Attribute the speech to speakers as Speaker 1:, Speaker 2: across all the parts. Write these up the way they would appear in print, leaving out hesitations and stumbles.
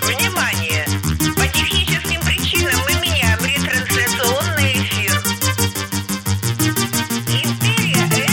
Speaker 1: Внимание! По техническим причинам мы меняем ретрансляционный эфир. Империя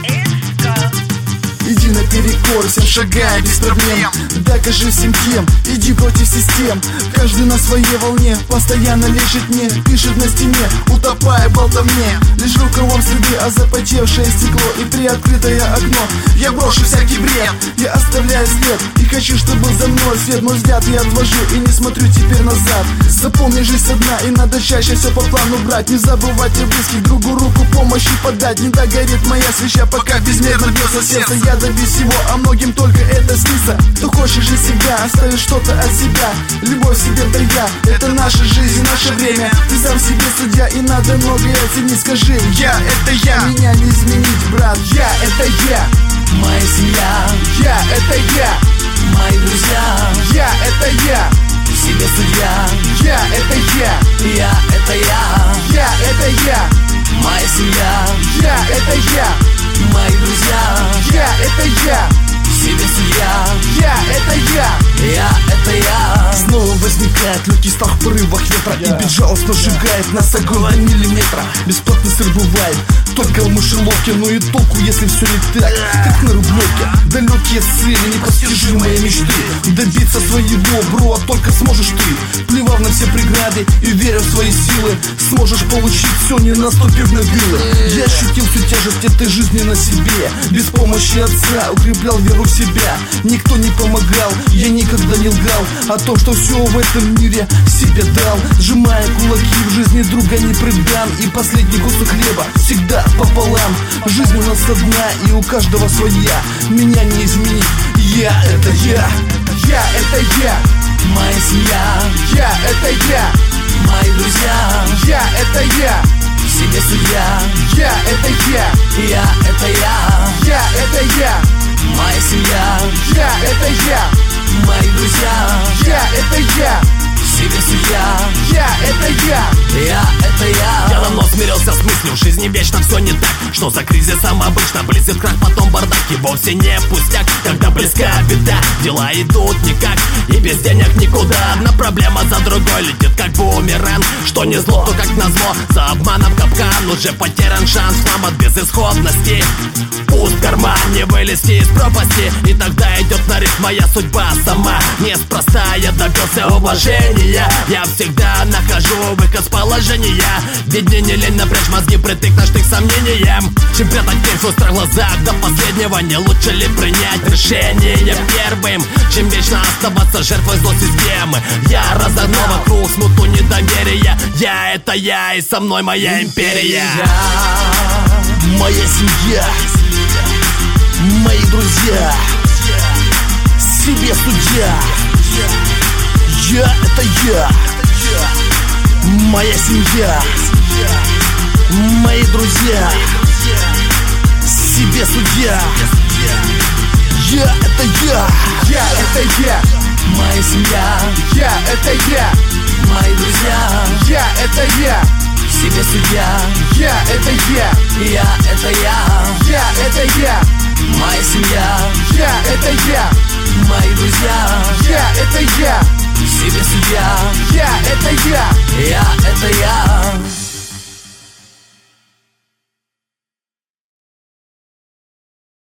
Speaker 1: ССК.
Speaker 2: Иди наперекор, всем шагай без проблем. Докажи всем тем, иди против систем. Каждый на своей волне, постоянно лежит мне. Пишет на стене, утопая в болтовне. Лишь рукавом следы, а запотевшее стекло и приоткрытое окно. Я брошу всякий бред, я оставляю след. И хочу, чтобы за мной свет, мой взгляд я отвожу и не смотрю теперь назад. Запомни, жизнь одна, и надо чаще все по плану брать. Не забывать о близких, другу руку помощи подать. Не догорит моя свеча, пока безмерно бьется сердце. Я добьюсь всего, а многим только это снится. Кто хочет жить себя, оставить что-то от себя. Любовь себе дая, это наша жизнь, наше время. Ты сам себе судья, и надо многое оценить. Скажи, я это я, меня не изменить, брат. Я это я,
Speaker 3: моя семья.
Speaker 2: Я это я,
Speaker 3: мои друзья.
Speaker 2: Я это я,
Speaker 3: себе судья.
Speaker 2: Я это я,
Speaker 3: это я.
Speaker 2: Я это я,
Speaker 3: моя семья.
Speaker 2: Я это я,
Speaker 3: мои друзья.
Speaker 2: Я это я,
Speaker 3: себе судья.
Speaker 2: Я это я,
Speaker 3: это я.
Speaker 2: Снова возникает легкий страх в порывах ветра. И безжалостно сжигает нас огонь до миллиметра. Бесплатный сыр бывает только в мышеловке. Но и толку, если все не так, как на Рублевке. Далекие цели, непостижимые мечты. Добиться своего, бро, только сможешь ты. Плевав на все преграды и веря в свои силы, сможешь получить все, не наступив на вилы. Я ощутил всю тяжесть этой жизни на себе. Без помощи отца укреплял веру в себя. Никто не помогал, я никогда не лгал о том, что все в этом мире себе дал. Сжимая кулаки, в жизни друга не предам. И последний кусок хлеба всегда пополам. Жизнь у нас одна, и у каждого своя. Меня не изменить, я это я. Я это я,
Speaker 3: моя семья.
Speaker 2: Я это я,
Speaker 3: мои друзья.
Speaker 2: Я это я,
Speaker 3: себе судья.
Speaker 2: Я это я,
Speaker 3: это я.
Speaker 2: Я это я,
Speaker 3: моя семья.
Speaker 2: Я это я,
Speaker 3: мои друзья.
Speaker 2: Я это я,
Speaker 3: себе судья.
Speaker 2: Я это я,
Speaker 3: это я.
Speaker 4: Я давно смирился с мыслью, в жизни вечно все не так. Что за кризисом обычно близит крах, потом бардак. И вовсе не пустяк, когда близка беда. Дела идут никак, и без денег никуда. Одна проблема за другой летит как бумеранг. Что не зло, то как назло, за обманом капкан. Уже потерян шанс, нам от безысходности. Пуст в кармане, вылезти из пропасти. И тогда идет на риск моя судьба сама. Неспроста я добился уважения. Я всегда нахожу выход с положения. Ведь мне не лень напрячь мозги, притыкнешь ты к сомнениям. Чем прятать тень в свой глазах до последнего? Не лучше ли принять решение первым, чем вечно оставаться жертвой злой системы? Я разогнал вокруг смуту недоверия. Я это я, и со мной моя империя.
Speaker 2: моя семья, мои друзья, себе судья. Я это я, моя семья, мои друзья, себе судья. Я это я, это я,
Speaker 3: моя семья.
Speaker 2: Я это я,
Speaker 3: мои друзья.
Speaker 2: Я это я,
Speaker 3: себе судья.
Speaker 2: Я это я,
Speaker 3: это я.
Speaker 2: Я это я,
Speaker 3: моя семья.
Speaker 2: Я это я,
Speaker 3: мои друзья.
Speaker 2: Я это я,
Speaker 3: себе судья.
Speaker 2: Я это я,
Speaker 3: это я.